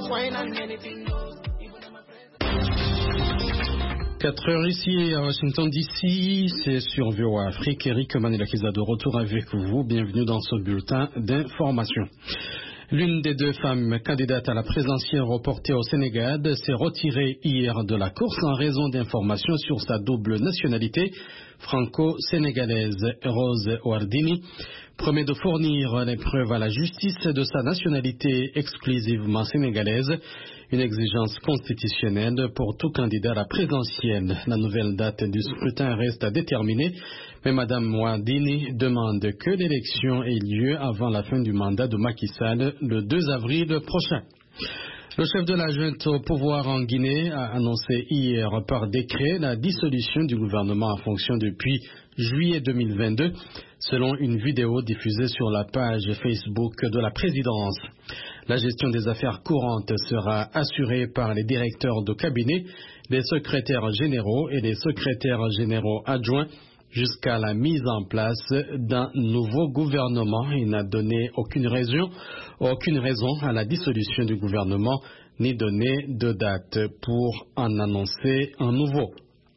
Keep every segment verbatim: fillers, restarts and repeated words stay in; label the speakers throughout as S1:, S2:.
S1: quatre heures ici à Washington D C, c'est sur V O A Afrique. Eric Manelakiza de retour avec vous. Bienvenue dans ce bulletin d'information. L'une des deux femmes candidates à la présidentielle reportée au Sénégal s'est retirée hier de la course en raison d'informations sur sa double nationalité franco-sénégalaise. Rose Wardini promet de fournir les preuves à la justice de sa nationalité exclusivement sénégalaise, une exigence constitutionnelle pour tout candidat à la présidentielle. La nouvelle date du scrutin reste à déterminer, mais Mme Wardini demande que l'élection ait lieu avant la fin du mandat de Macky Sall le deux avril prochain. Le chef de la junte au pouvoir en Guinée a annoncé hier par décret la dissolution du gouvernement en fonction depuis juillet deux mille vingt-deux, selon une vidéo diffusée sur la page Facebook de la présidence. La gestion des affaires courantes sera assurée par les directeurs de cabinet, les secrétaires généraux et les secrétaires généraux adjoints jusqu'à la mise en place d'un nouveau gouvernement. Il n'a donné aucune raison, aucune raison à la dissolution du gouvernement, ni donné de date pour en annoncer un nouveau.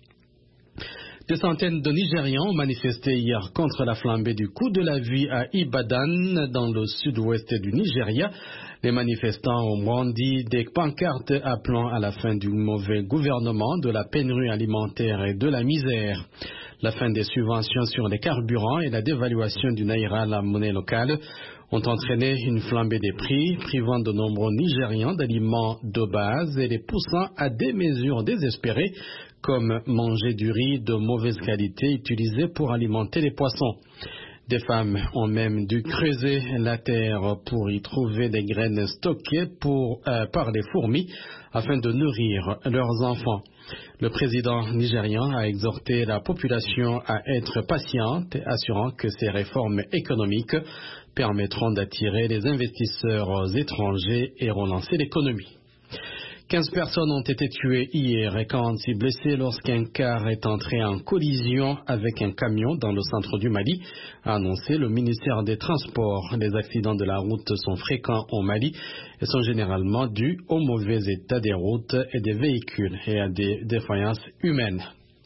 S1: Des centaines de Nigérians ont manifesté hier contre la flambée du coût de la vie à Ibadan, dans le sud-ouest du Nigeria. Les manifestants ont brandi des pancartes appelant à la fin du mauvais gouvernement, de la pénurie alimentaire et de la misère. La fin des subventions sur les carburants et la dévaluation du naira, la monnaie locale, ont entraîné une flambée des prix, privant de nombreux Nigérians d'aliments de base et les poussant à des mesures désespérées, comme manger du riz de mauvaise qualité utilisé pour alimenter les poissons. Des femmes ont même dû creuser la terre pour y trouver des graines stockées pour, euh, par les fourmis afin de nourrir leurs enfants. Le président nigérian a exhorté la population à être patiente, assurant que ces réformes économiques permettront d'attirer les investisseurs étrangers et relancer l'économie. quinze personnes ont été tuées hier et quarante-six blessées lorsqu'un car est entré en collision avec un camion dans le centre du Mali, a annoncé le ministère des Transports. Les accidents de la route sont fréquents au Mali et sont généralement dus au mauvais état des routes et des véhicules et à des défaillances humaines.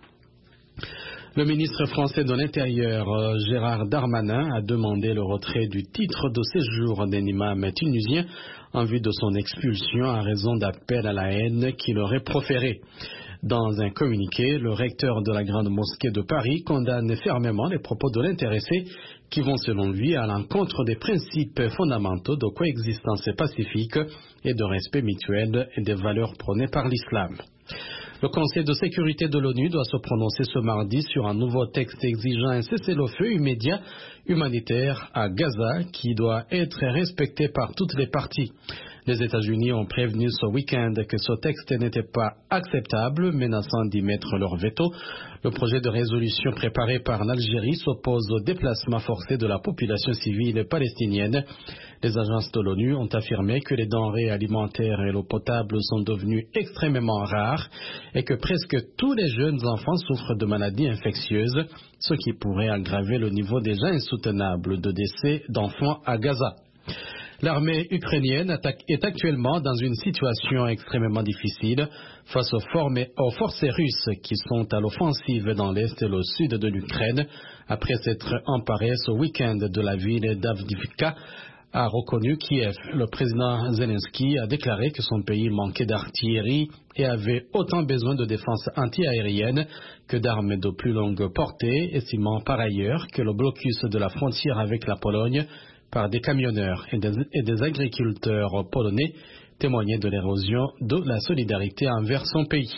S1: Le ministre français de l'Intérieur, Gérald Darmanin, a demandé le retrait du titre de séjour d'un imam tunisien en vue de son expulsion à raison d'appels à la haine qu'il aurait proféré. Dans un communiqué, le recteur de la Grande Mosquée de Paris condamne fermement les propos de l'intéressé qui vont selon lui à l'encontre des principes fondamentaux de coexistence pacifique et de respect mutuel et des valeurs prônées par l'islam. Le Conseil de sécurité de l'ONU doit se prononcer ce mardi sur un nouveau texte exigeant un cessez-le-feu immédiat humanitaire à Gaza qui doit être respecté par toutes les parties. Les États-Unis ont prévenu ce week-end que ce texte n'était pas acceptable, menaçant d'y mettre leur veto. Le projet de résolution préparé par l'Algérie s'oppose au déplacement forcé de la population civile palestinienne. Les agences de l'ONU ont affirmé que les denrées alimentaires et l'eau potable sont devenues extrêmement rares et que presque tous les jeunes enfants souffrent de maladies infectieuses, ce qui pourrait aggraver le niveau déjà insoutenable de décès d'enfants à Gaza. L'armée ukrainienne est actuellement dans une situation extrêmement difficile face aux, formes, aux forces russes qui sont à l'offensive dans l'est et le sud de l'Ukraine après s'être emparés ce week-end de la ville d'Avdiivka, a reconnu Kiev. Le président Zelensky a déclaré que son pays manquait d'artillerie et avait autant besoin de défense antiaérienne que d'armes de plus longue portée, estimant par ailleurs que le blocus de la frontière avec la Pologne par des camionneurs et des, et des agriculteurs polonais témoignait de l'érosion de la solidarité envers son pays.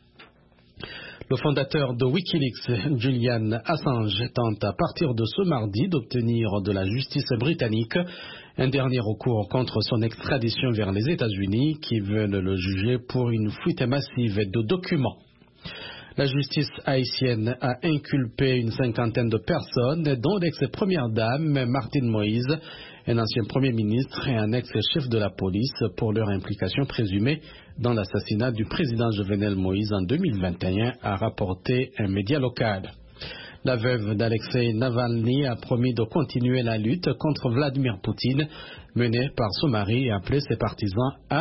S1: Le fondateur de Wikileaks, Julian Assange, tente à partir de ce mardi d'obtenir de la justice britannique un dernier recours contre son extradition vers les États-Unis qui veulent le juger pour une fuite massive de documents. La justice haïtienne a inculpé une cinquantaine de personnes, dont l'ex-première dame Martine Moïse, un ancien premier ministre et un ex-chef de la police, pour leur implication présumée dans l'assassinat du président Jovenel Moïse en deux mille vingt et un, a rapporté un média local. La veuve d'Alexei Navalny a promis de continuer la lutte contre Vladimir Poutine, menée par son mari, et appelé ses partisans à